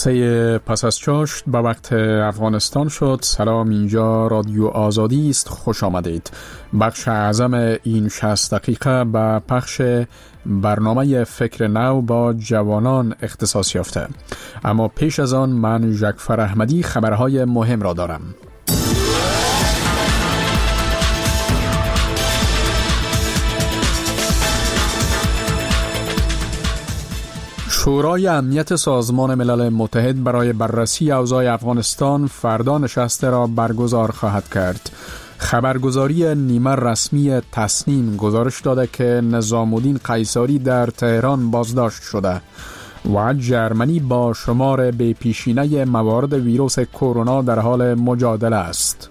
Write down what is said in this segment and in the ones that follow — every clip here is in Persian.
سه پس از چاشت به وقت افغانستان شد. سلام، اینجا رادیو آزادی است. خوش آمدید. بخش اعظم این 60 دقیقه به پخش برنامه فکر نو با جوانان اختصاص یافته. اما پیش از آن من ژکفر احمدی خبرهای مهم را دارم. شورای امنیت سازمان ملل متحد برای بررسی اوضاع افغانستان فردا نشست را برگزار خواهد کرد. خبرگزاری نیمه رسمی تصنیم گزارش داده که نظامالدین قیصاری در تهران بازداشت شده و جرمنی با شمار به پیشینه موارد ویروس کرونا در حال مجادله است.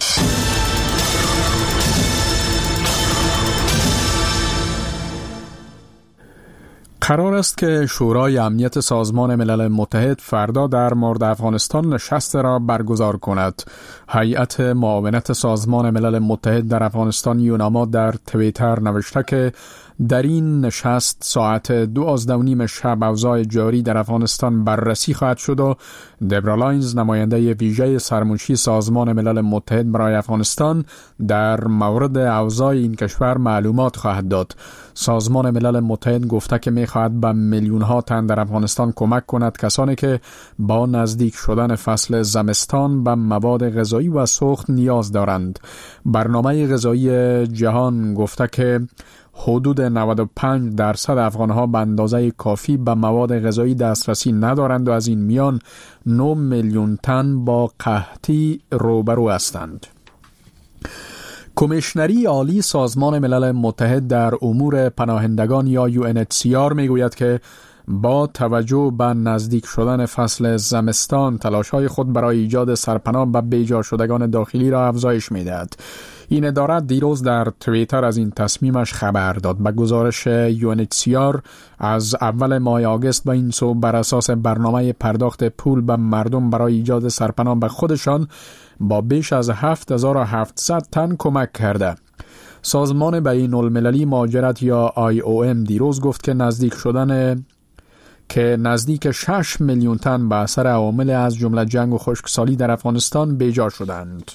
قرار است که شورای امنیت سازمان ملل متحد فردا در مورد افغانستان نشست را برگزار کند. هیئت معاونت سازمان ملل متحد در افغانستان یوناما در توییتر نوشته که در این نشست ساعت 12:30 شب اوضاع جاری در افغانستان بررسی خواهد شد و دبرا لاینز نماینده ویژه سرمنشی سازمان ملل متحد برای افغانستان در مورد اوضاع این کشور معلومات خواهد داد. سازمان ملل متحد گفته که می‌خواهد به میلیون‌ها تن در افغانستان کمک کند، کسانی که با نزدیک شدن فصل زمستان به مواد غذایی و سوخت نیاز دارند. برنامه غذایی جهان گفته که حدود 95% افغان‌ها به اندازه کافی به مواد غذایی دسترسی ندارند و از این میان 9 میلیون تن با قحطی روبرو هستند. کمیشنری عالی سازمان ملل متحد در امور پناهندگان یا UNHCR میگوید که با توجه به نزدیک شدن فصل زمستان تلاش‌های خود برای ایجاد سرپناه به بیجا شدگان داخلی را افزایش می‌دهد. این اداره دیروز در توییتر از این تصمیمش خبر داد. به گزارش UNHCR از اول ماه آگوست به این سو بر اساس برنامه پرداخت پول به مردم برای ایجاد سرپناه به خودشان با بیش از 7700 تن کمک کرده. سازمان بین‌المللی مهاجرت یا IOM دیروز گفت که نزدیک 6 میلیون تن به اثر عوامل از جمله جنگ و خشکسالی در افغانستان بیجا شدند.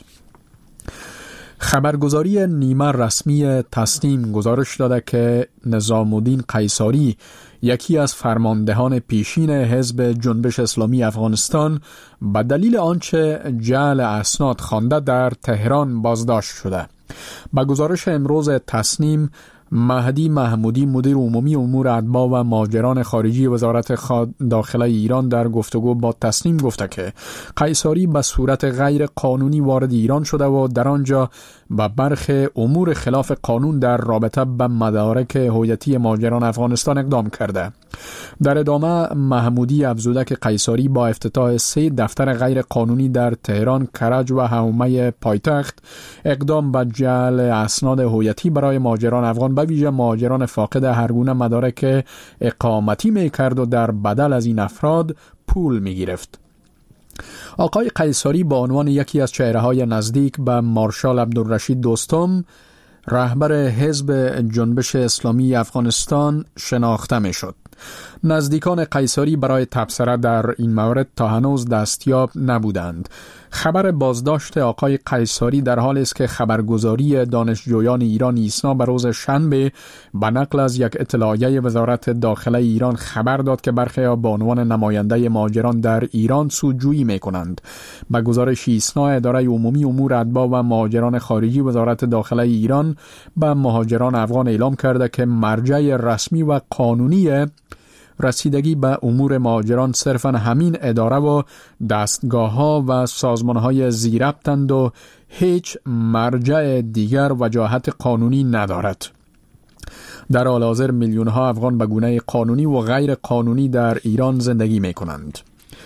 خبرگزاری نیمه رسمی تصنیم گزارش داده که نظامالدین قیصاری، یکی از فرماندهان پیشین حزب جنبش اسلامی افغانستان، به دلیل آنچه جعل اسناد خوانده در تهران بازداشت شده. با گزارش امروز تصنیم، مهدی محمودی مدیر عمومی امور اتباع و مهاجران خارجی وزارت داخله ایران در گفتگو با تصنیم گفته که قیصاری به صورت غیر قانونی وارد ایران شده و در آنجا به برخی امور خلاف قانون در رابطه به مدارک هویتی مهاجران افغانستان اقدام کرده. در ادامه محمودی افزوده که قیصاری با افتتاح 3 دفتر غیر قانونی در تهران، کرج و حومه پایتخت اقدام به جعل اسناد هویتی برای مهاجران افغان به ویژه مهاجران فاقد هر گونه مدارک اقامتی می‌کرد و در بدل از این افراد پول می‌گرفت. آقای قیصاری با عنوان یکی از چهره‌های نزدیک به مارشال عبدالرشید دوستم، رهبر حزب جنبش اسلامی افغانستان شناخته می‌شد. نزدیکان قیصاری برای تبصره در این مورد تا هنوز دستیاب نبودند. خبر بازداشت آقای قیصاری در حالی است که خبرگزاری دانشجویان ایران ایسنا به روز شنبه به نقل از یک اطلاعیه وزارت داخله ایران خبر داد که برخی به عنوان نماینده مهاجران در ایران سودجویی می‌کنند. به گزارش ایسنا، اداره عمومی امور اتباع و مهاجران خارجی وزارت داخله ایران به مهاجران افغان اعلام کرده که مرجع رسمی و قانونی رسیدگی به امور مهاجران صرفاً همین اداره و دستگاه‌ها و سازمان‌های زیربطند و هیچ مرجع دیگر وجاهت قانونی ندارد. در حال حاضر میلیون‌ها افغان به گونه قانونی و غیر قانونی در ایران زندگی می‌کنند.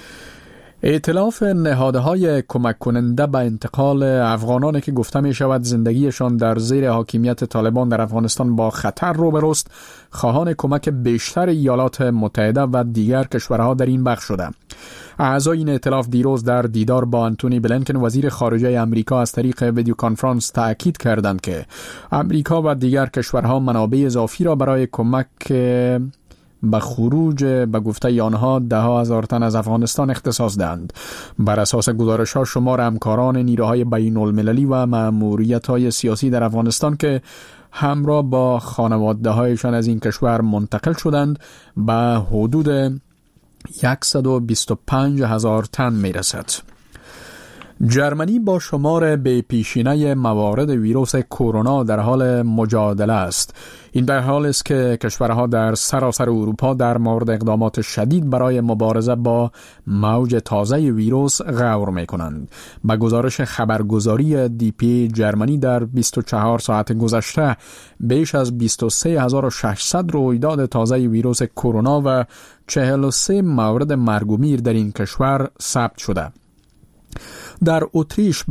ائتلاف نهادهای کمک کننده به انتقال افغانانی که گفته می شود زندگیشان در زیر حاکمیت طالبان در افغانستان با خطر روبروست، خواهان کمک بیشتر ایالات متحده و دیگر کشورها در این بخش شده. اعضای این ائتلاف دیروز در دیدار با آنتونی بلینکن وزیر خارجه امریکا از طریق ویدیو کانفرانس تأکید کردند که امریکا و دیگر کشورها منابع اضافی را برای کمک به خروج به گفته آنها 10,000 تن از افغانستان اختصاص دهند. بر اساس گزارش‌ها شمار همکاران نیروهای بین‌المللی و مأموریت‌های سیاسی در افغانستان که همراه با خانواده‌هایشان از این کشور منتقل شدند به حدود 125,000 تن می‌رسد. جرمنی با شمار به پیشینه موارد ویروس کرونا در حال مجادله است. این در حال است که کشورها در سراسر اروپا در مورد اقدامات شدید برای مبارزه با موج تازه ویروس غور می‌کنند. با گزارش خبرگزاری دی.پی جرمنی در 24 ساعت گذشته بیش از 23,600 رویداد تازه ویروس کرونا و 43 مورد مرگ و میر در این کشور ثبت شده. در اتریش